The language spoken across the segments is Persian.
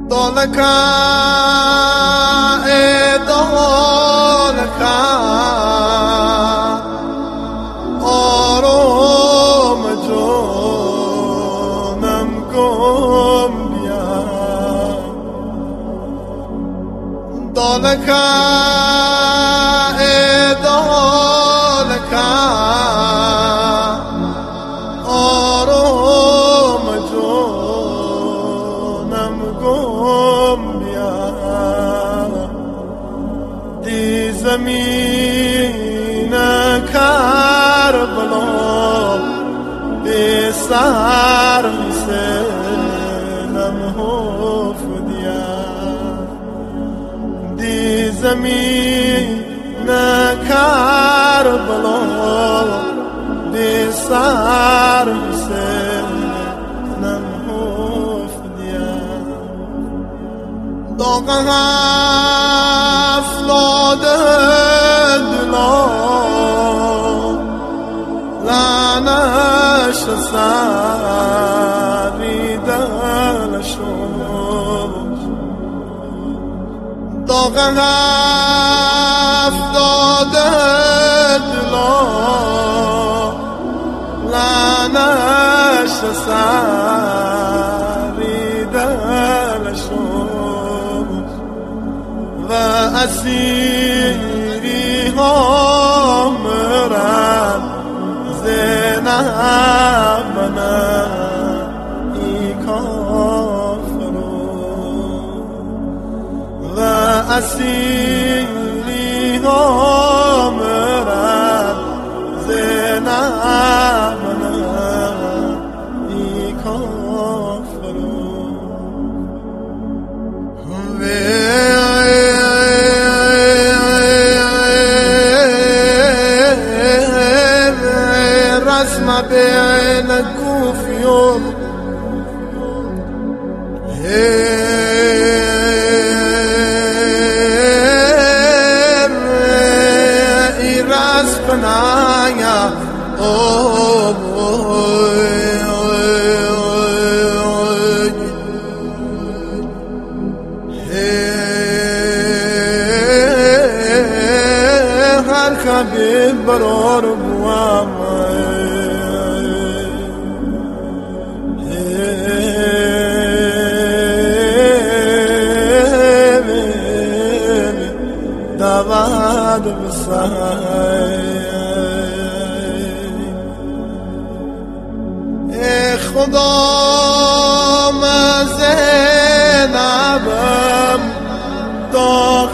دولکا ای دولکا آروم جانم گم بیا دولکا ای دولکا آروم جانم گم بیا دی زمین کربلا به سر سنم حف دیا دی زمین کربلا به سر سنم حف دیا داغ افتاده دلا لعنش سری دل شد داغ افتاده دلا لعنش سری دل شد و اسیری ها مرد زنبنا ای کافرو و اسیری ها مرد زنبنا ای کافرو رسم بين الكوفيون رسم نايا هر خبيب برور بوام دعوت بسای ای خدا من زینبم داغ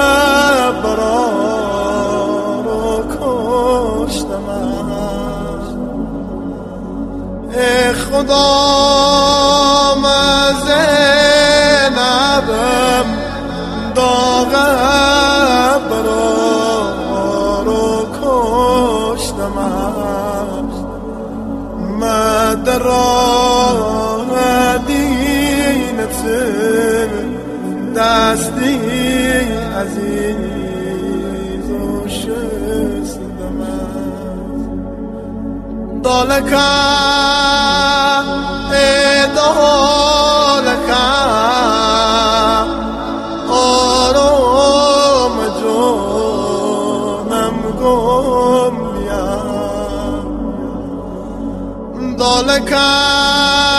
برارو کشتم ای خدا من زینبم داغ برارو کشتم در راه دینت دستی عزیز و شستم دولکا ای دولکا آروم جانم گم بیا دولکا